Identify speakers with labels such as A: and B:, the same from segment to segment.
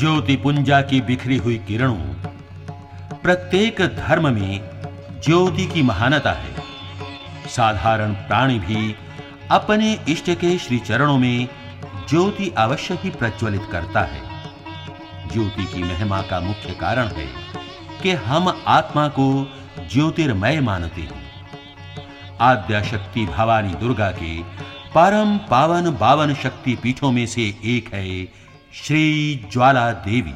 A: ज्योति पुंजा की बिखरी हुई किरणों, प्रत्येक धर्म में ज्योति की महानता है। साधारण प्राणी भी अपने इष्ट के श्री चरणों में ज्योति अवश्य ही प्रज्वलित करता है। ज्योति की महिमा का मुख्य कारण है कि हम आत्मा को ज्योतिर्मय मानते हैं। आद्या शक्ति भवानी दुर्गा के परम पावन 52 शक्ति पीठों में से एक है श्री ज्वाला देवी।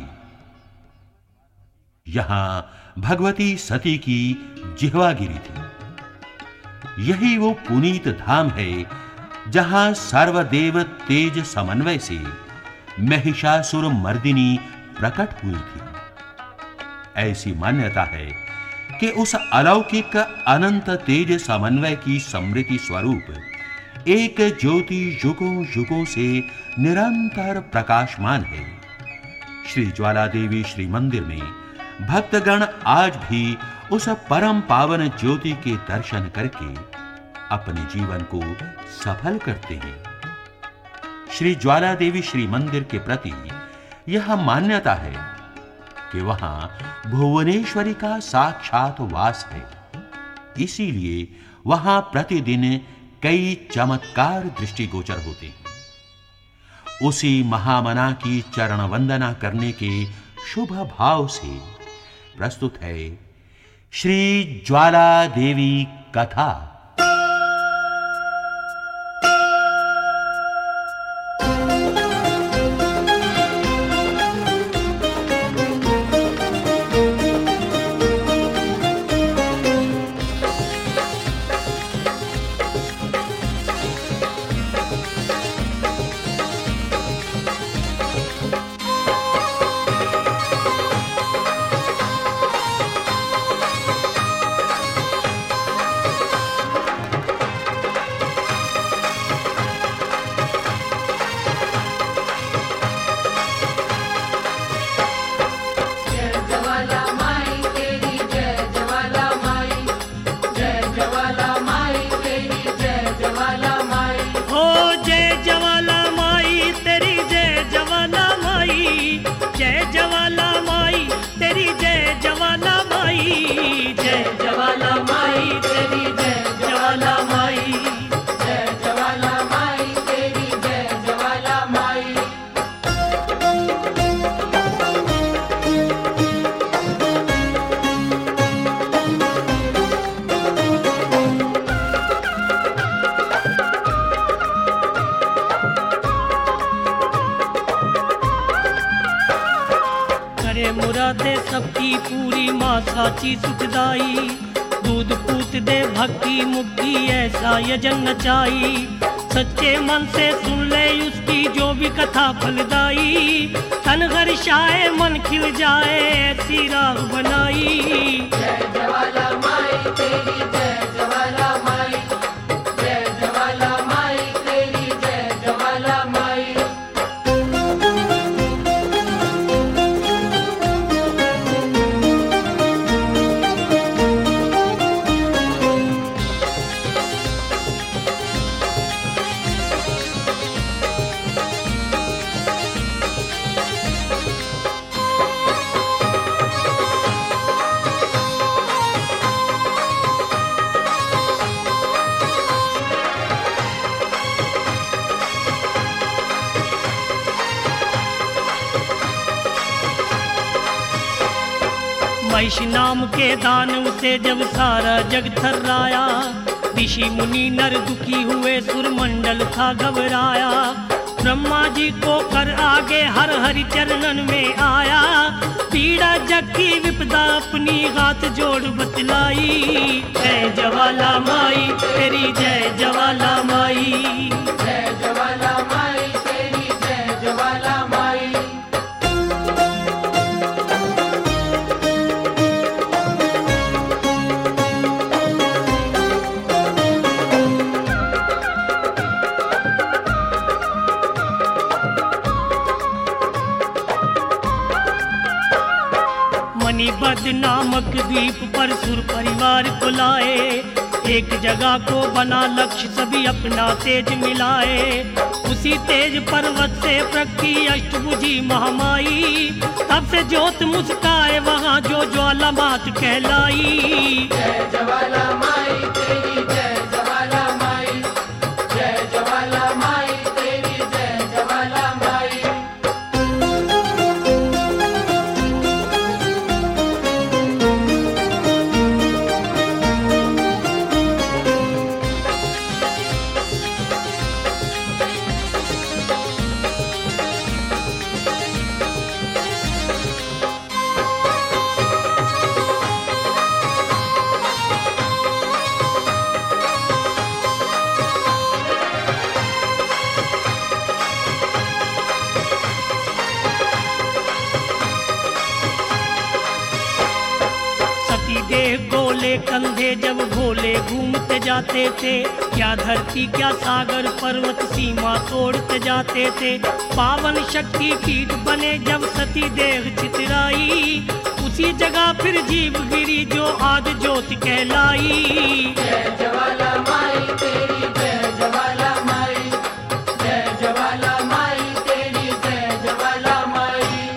A: यहां भगवती सती की जिह्वागिरी थी। यही वो पुनीत धाम है जहां सर्वदेव तेज समन्वय से महिषासुर मर्दिनी प्रकट हुई थी। ऐसी मान्यता है कि उस अलौकिक अनंत तेज समन्वय की समृद्धि स्वरूप एक ज्योति युगों युगों से निरंतर प्रकाशमान है। श्री ज्वाला देवी श्री मंदिर में भक्तगण आज भी उस परम पावन ज्योति के दर्शन करके अपने जीवन को सफल करते हैं। श्री ज्वाला देवी श्री मंदिर के प्रति यह मान्यता है कि वहां भुवनेश्वरी का साक्षात वास है। इसीलिए वहां प्रतिदिन कई चमत्कार दृष्टिगोचर होते हैं। उसी महामना की चरण वंदना करने के शुभ भाव से प्रस्तुत है श्री ज्वाला देवी कथा।
B: मुरादे सबकी पूरी माँ साची सुखदाई, दूध पूत दे भक्ति मुक्ति ऐसा यजन नचाई। सच्चे मन से सुन ले उसकी जो भी कथा फलदाई, तन हर्षाए मन खिल जाए ऐसी राह बनाई।
C: जय ज्वाला माई तेरी जय ज्वाला माई, जय ज्वाला माई तेरी जय ज्वाला माई।
B: महिष नाम के दानव से जब सारा जग थर्राया, ऋषि मुनि नर दुखी हुए सुरमंडल था घबराया। ब्रह्मा जी को कर आगे हर हरि चरणन में आया, पीड़ा जग की विपदा अपनी हाथ जोड़ बतलाई। जय ज्वाला माई तेरी जय ज्वाला माई,
C: जय ज्वाला माई तेरी जय ज्वाला माई।
B: मणिबद्ध नामक द्वीप पर सुर परिवार को लाए, एक जगह को बना लक्ष्य सभी अपना तेज मिलाए, उसी तेज पर्वत से प्रगति अष्टभुजी महामाई, तब से ज्योत मुस्काए वहाँ जो ज्वाला मात कहलाई।
C: जय ज्वाला माई तेरी जय ज्वाला माई, जय ज्वाला माई तेरी जय ज्वाला माई।
B: देह गोले कंधे जब भोले घूमते जाते थे, क्या धरती क्या सागर पर्वत सीमा तोड़ते जाते थे। पावन शक्ति पीठ बने जब सती देह चितराई, उसी जगह फिर जीव गिरी जो आदि ज्योति कहलाई।
C: जय ज्वाला माई तेरी जय ज्वाला माई, जय ज्वाला माई तेरी जय ज्वाला माई।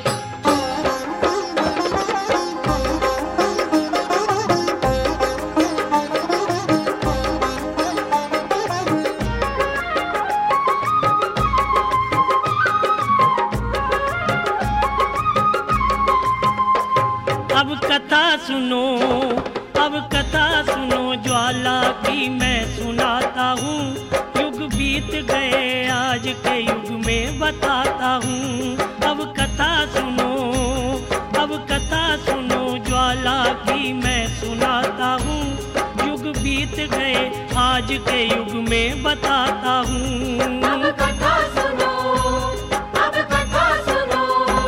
B: अब कथा सुनो, अब कथा सुनो ज्वाला की मैं सुनाता हूँ। युग बीत गए आज के युग में बताता हूँ। अब कथा सुनो, अब कथा सुनो ज्वाला की मैं सुनाता हूँ। युग बीत गए आज के युग में बताता हूँ।
C: अब कथा सुनो, अब कथा सुनो।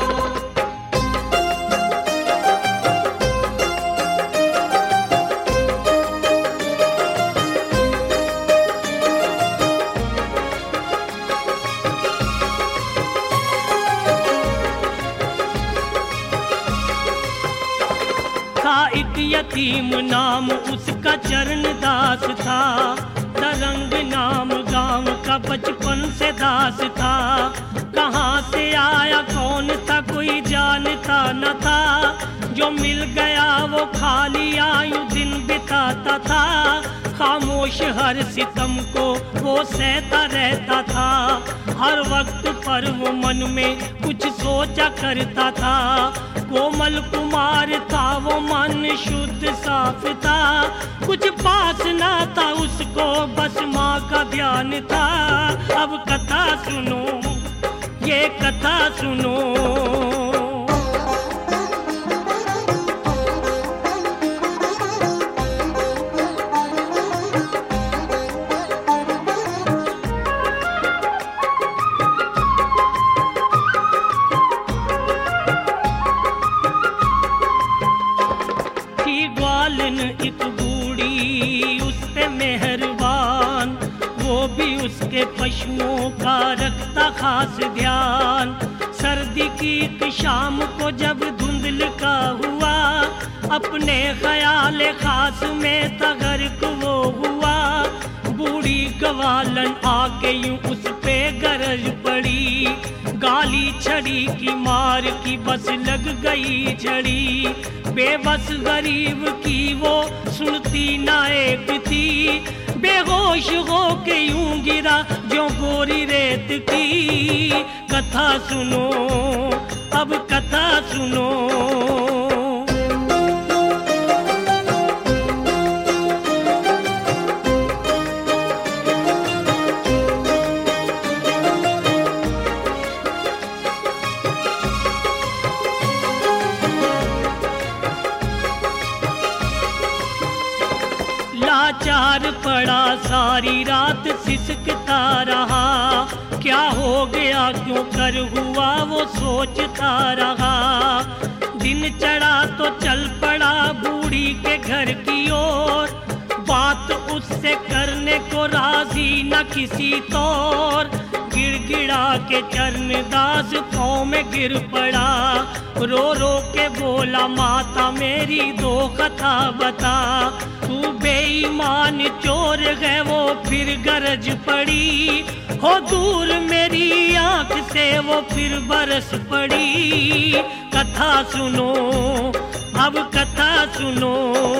B: था एक यतीम नाम उसका चरण दास था, तरंग नाम गांव का बचपन से दास था। कहाँ से आया कौन था कोई जानता न था, जो मिल गया वो खाली आयु दिन बिताता था। खामोश हर सितम को वो सहता रहता था, हर वक्त पर वो मन में कुछ सोचा करता था। कोमल कुमार था वो मन शुद्ध साफ था, कुछ पास ना था उसको बस माँ का ध्यान था। अब कथा सुनो, ये कथा सुनो। ग्वालन एक बूढ़ी उस पे मेहरबान, वो भी उसके पशुओं का रखता खास ध्यान। सर्दी की एक शाम को जब धुंधल का हुआ, अपने ख्याल खास में तगर्क वो हुआ। बूढ़ी ग्वालन आके यूं उस पे गरज पड़ी, गाली छड़ी की मार की बस लग गई झड़ी। बेबस गरीब की वो सुनती ना एक थी, बेहोश हो के यूं गिरा जो गोरी रेत की। कथा सुनो, अब कथा सुनो। लाचार पड़ा सारी रात सिसकता रहा, क्या हो गया क्यों कर हुआ वो सोचता रहा। दिन चढ़ा तो चल पड़ा बूढ़ी के घर की ओर, बात उससे करने को राजी न किसी तौर। गिड़गिड़ा के चरण दास पाँव में गिर पड़ा, रो रो के बोला माता मेरी दो कथा बता। तू बेईमान चोर है वो फिर गरज पड़ी, हो दूर मेरी आंख से वो फिर बरस पड़ी। कथा सुनो अब कथा सुनो।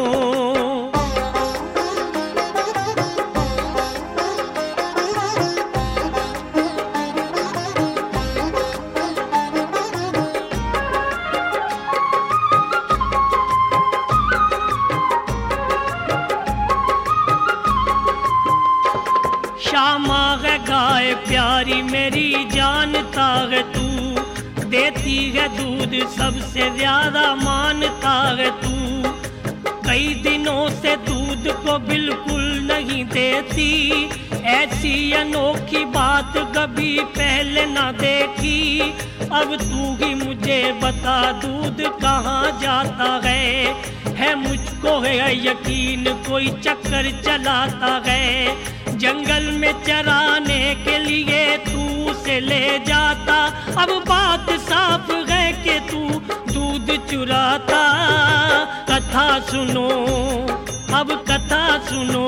B: श्यामा है गाय प्यारी मेरी जानता है तू, देती है दूध सबसे ज्यादा मानता है तू। कई दिनों से दूध को बिल्कुल नहीं देती, ऐसी अनोखी बात कभी पहले ना देखी। अब तू ही मुझे बता दूध कहाँ जाता है मुझको है यकीन कोई चक्कर चलाता है। जंगल में चराने के लिए तू उसे ले जाता, अब बात साफ है कि तू दूध चुराता। कथा सुनो अब कथा सुनो।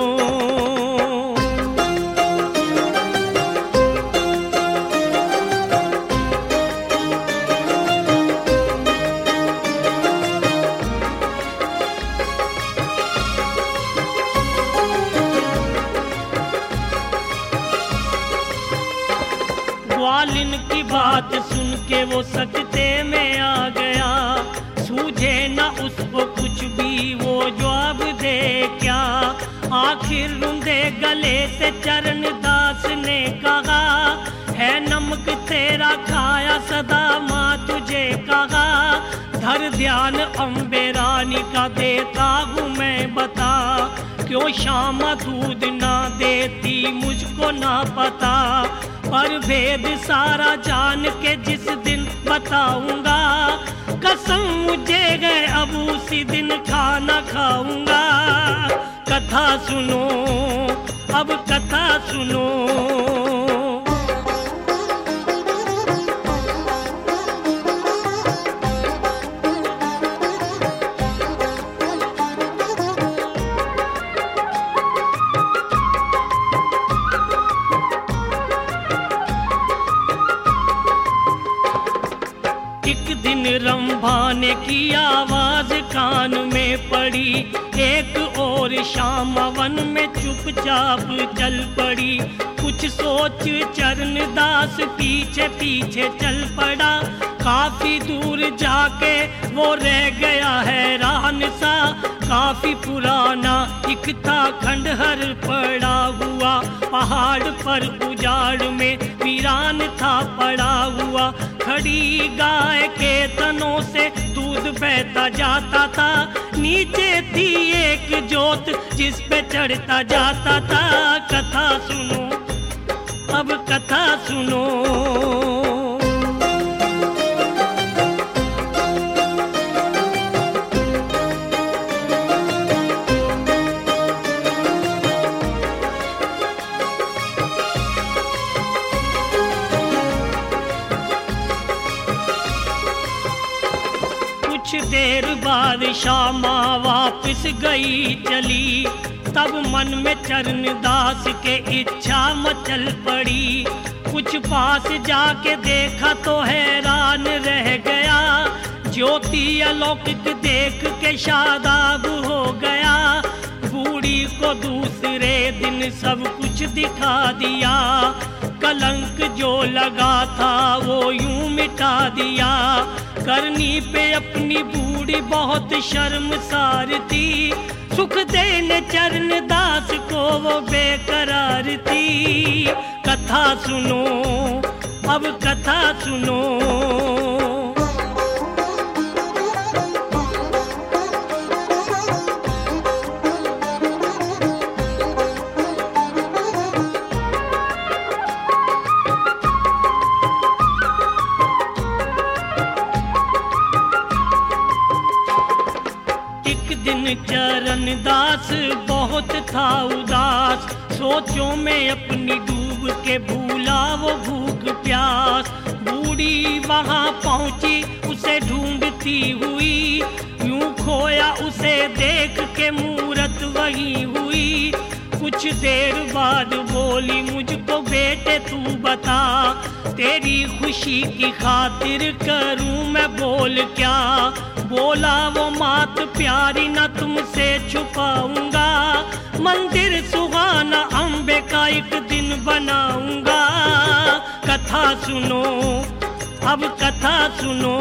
B: ग्वालिन की बात सुन के वो सकते में आ गया, सूझे न उसको कुछ भी वो जवाब दे क्या। आखिर रुंधे गले से चरण दास ने कहा, है नमक तेरा खाया सदा माँ तुझे कहा। धर ध्यान अम्बे रानी का देता हूँ मैं बता, क्यों श्यामा दूध ना देती मुझको ना पता। पर भेद सारा जान के जिस दिन बताऊंगा, कसम मुझे है अब उसी दिन खाना खाऊंगा। कथा सुनो अब कथा सुनो। एक दिन रंभा ने की आवाज कान में पड़ी, एक और श्यामा वन में चुपचाप चल पड़ी। कुछ सोच चरण दास पीछे पीछे चल पड़ा, काफी दूर जाके वो रह गया हैरान सा। काफी पुराना एक था खंडहर पड़ा हुआ, पहाड़ पर उजाड़ में वीरान था पड़ा हुआ। खड़ी गाय के तनों से दूध बहता जाता था, नीचे थी एक जोत जिस पे चढ़ता जाता था। कथा सुनो अब कथा सुनो। कुछ देर बाद श्यामा वापस गई चली, तब मन में चरण दास के इच्छा मचल पड़ी। कुछ पास जाके देखा तो हैरान रह गया, ज्योति अलौकिक देख के शादाब हो गया। बूढ़ी को दूसरे दिन सब कुछ दिखा दिया, कलंक जो लगा था वो यूं मिटा दिया। करनी पे अपनी बूढ़ी बहुत शर्मसार थी, सुख देने चरण दास को वो बेकरार थी। कथा सुनो अब कथा सुनो। चरण दास बहुत था उदास, सोचों में अपनी डूब के भूला वो भूख प्यास। बूढ़ी वहां पहुंची उसे ढूंढती हुई, यूं खोया उसे देख के मूरत वही कहीं हुई। कुछ देर बाद बोली मुझको बेटे तू बता, तेरी खुशी की खातिर करूं मैं बोल क्या। बोला वो मात प्यारी न तुमसे छुपाऊंगा, मंदिर सुहाना अम्बे का एक दिन बनाऊंगा। कथा सुनो अब कथा सुनो।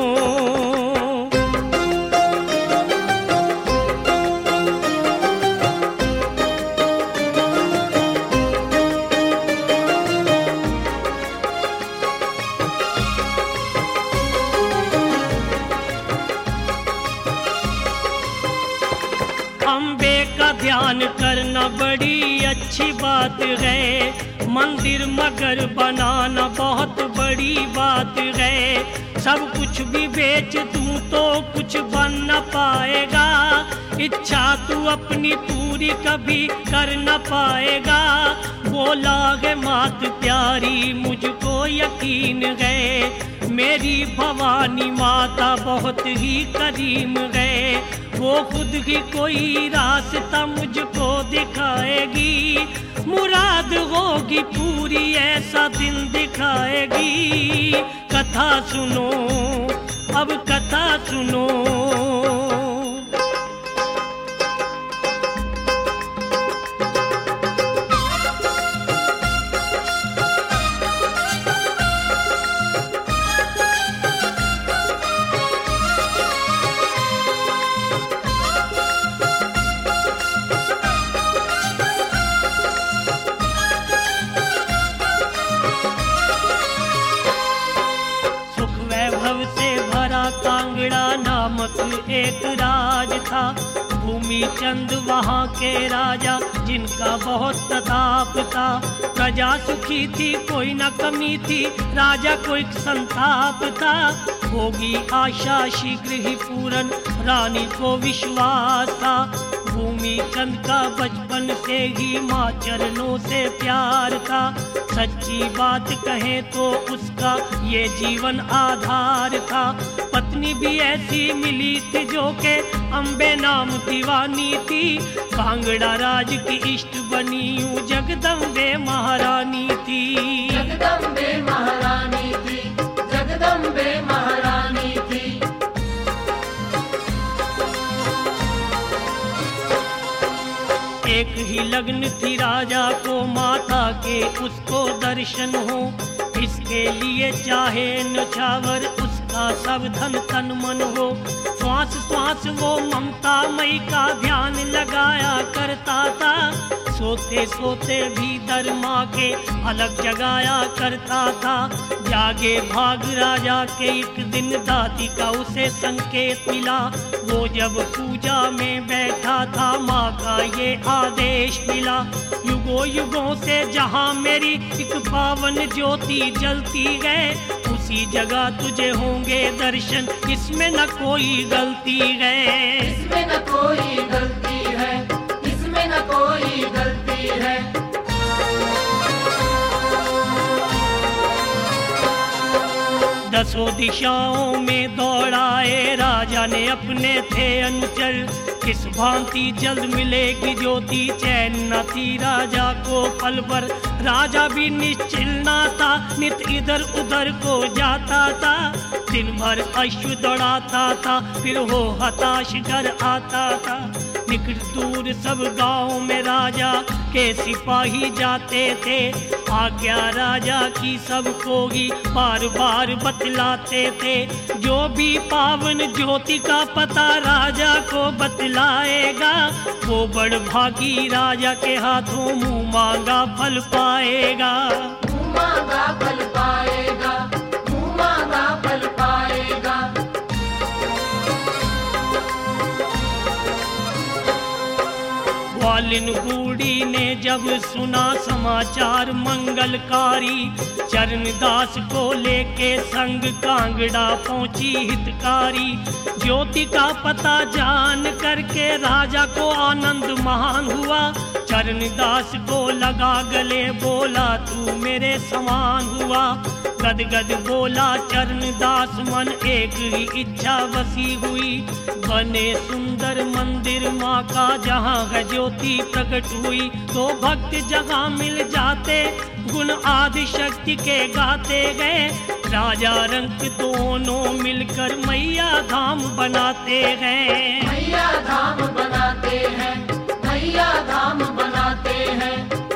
B: अम्बे का ध्यान करना बड़ी अच्छी बात है, मंदिर मगर बनाना बहुत बड़ी बात है। सब कुछ भी बेच दूं तो कुछ बन न पाएगा, इच्छा तू अपनी पूरी कभी कर न पाएगा। बोला है मात प्यारी मुझको यकीन है, मेरी भवानी माता बहुत ही करीम है। वो खुद ही कोई रास्ता मुझको दिखाएगी, मुराद होगी पूरी ऐसा दिन दिखाएगी। कथा सुनो अब कथा सुनो। कांगड़ा नामक एक राज था, भूमि चंद वहाँ के राजा जिनका बहुत प्रताप था। प्रजा सुखी थी कोई न कमी थी, राजा को एक संताप था। होगी आशा शीघ्र ही पूर्ण रानी को विश्वास था। भूमि चंद का बचपन से ही माँ चरणों से प्यार था। सच्ची बात कहें तो उसका ये जीवन आधार था। पत्नी भी ऐसी मिली थी जो के अम्बे नाम दीवानी थी। कांगड़ा राज की इष्ट बनी यूं जगदम्बे महारानी थी।
C: जगदम्बे महारानी थी, जगदम्बे महारानी थी।
B: एक ही लग्न थी राजा को माता के उसको दर्शन हो, इसके लिए चाहे नछावर उसका सब धन तन मन हो। श्वास श्वास वो ममता मई का ध्यान लगाया करता था, सोते सोते भी दर माँ के अलग जगाया करता था। जागे भाग राजा के एक दिन दाती का उसे संकेत मिला, वो जब पूजा में बैठा था माँ का ये आदेश मिला। युगों युगों से जहाँ मेरी एक पावन ज्योति जलती है, उसी जगह तुझे होंगे दर्शन, इसमें न कोई गलती है।
C: इसमें न कोई गलती है, इसमें न कोई गलती है।
B: दसों दिशाओं में दौड़ाए राजा ने अपने थे अनुचर, किस भांति जल्द मिलेगी ज्योति चैन न थी राजा को पल भर। राजा भी निश्चिल ना था, नित इधर उधर को जाता था। दिन भर अश्व दौड़ाता था, फिर वो हताश घर आता था। निकट दूर सब गांव में राजा के सिपाही जाते थे, आज्ञा राजा की सबको ही बार बार बतलाते थे। जो भी पावन ज्योति का पता राजा को बतलाएगा, वो बड़ भागी राजा के हाथों मुंह मांगा फल पाएगा।
C: मुँह मांगा फल पाएगा, मुँह मांगा फल पाएगा।
B: ग्वालिन बूढ़ी ने जब सुना समाचार मंगलकारी, चरणदास को लेके संग कांगड़ा पहुंची हितकारी। ज्योति का पता जान करके राजा को आनंद महान हुआ, चरणदास को लगा गले, बोला तू मेरे समान हुआ। गदगद बोला चरणदास, मन एक ही इच्छा बसी हुई। बने सुंदर मंदिर माँ का, जहाँ है ज्योति प्रकट हुई। तो भक्त जगह मिल जाते, गुण आदि शक्ति के गाते गए। राजा रंक दोनों मिलकर मैया धाम बनाते हैं।
C: मैया धाम बनाते हैं, मैया धाम बनाते हैं।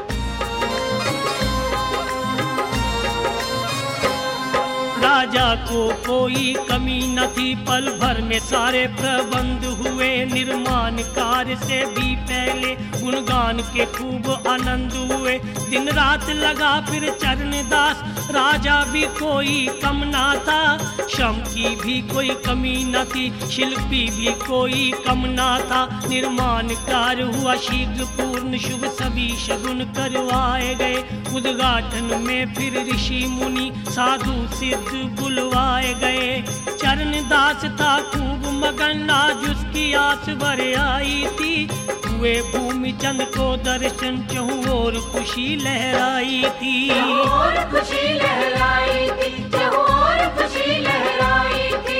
B: राजा को कोई कमी न थी, पल भर में सारे प्रबंध हुए। निर्माण कार्य से भी पहले गुणगान के खूब आनंद हुए। दिन रात लगा फिर चरणदास, राजा भी कोई कम ना था। श्रम की भी कोई कमी न थी, शिल्पी भी कोई कम ना था। निर्माण कार्य हुआ शीघ्र पूर्ण, शुभ सभी शगुन करवाए गए। उद्घाटन में फिर ऋषि मुनि साधु सिद्ध बुलवाए गए। चरणदास था खूब मगन, आज उसकी आस भर आई थी। हुए भूमि चंद को दर्शन, चहु और खुशी लहराई थी।
C: और खुशी लहराई थी, और खुशी लहराई थी।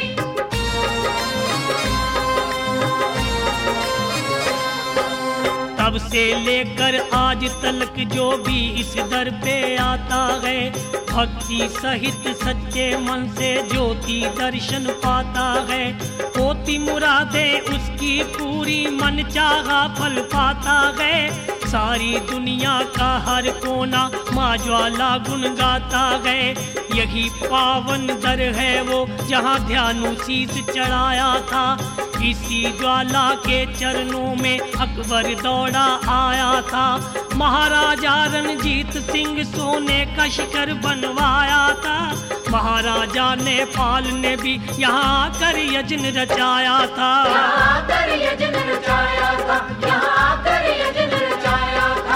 B: तब से लेकर आज तलक जो भी इस दर पे आता है, भक्ति सहित सच्चे मन से ज्योति दर्शन पाता है। होती मुरादे उसकी पूरी, मन चाहा फल पाता है। सारी दुनिया का हर कोना माँ ज्वाला गुण गाता है। यही पावन दर है वो, जहाँ ध्यानु शीस चढ़ाया था। इसी ज्वाला के चरणों में अकबर दौड़ा आया था। महाराजा रणजीत सिंह सोने का शिखर बनवाया था। महाराजा नेपाल ने भी यहाँ आकर यज्ञ रचाया था।
C: यहाँ आकर यज्ञ रचाया था, यहाँ आकर यज्ञ रचाया था।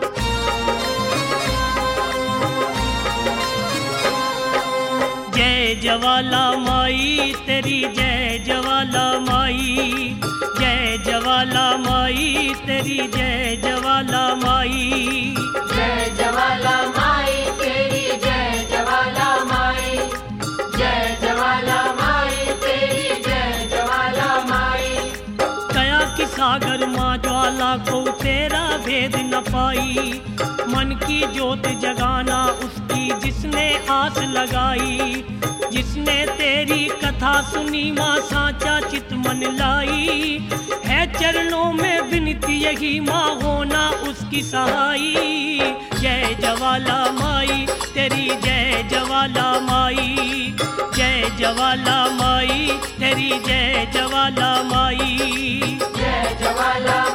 B: जय ज्वाला माई तेरी, जय ज्वाला माई। जय ज्वाला माई तेरी, जय ज्वाला माई।
C: जय ज्वाला माई तेरी, जय ज्वाला माई। जय ज्वाला माई तेरी, जय ज्वाला माई।
B: दया की सागर माँ ज्वाला को तेरा भेद न पाई। मन की ज्योत जगाना उसकी जिसने आस लगाई। जिसने तेरी कथा सुनी माँ साचा चित मन लाई। है चरणों में विनती यही माँ होना उसकी सहाई। जय ज्वाला माई तेरी, जय ज्वाला माई। जय ज्वाला माई तेरी, जय ज्वाला माई।
C: जय ज्वाला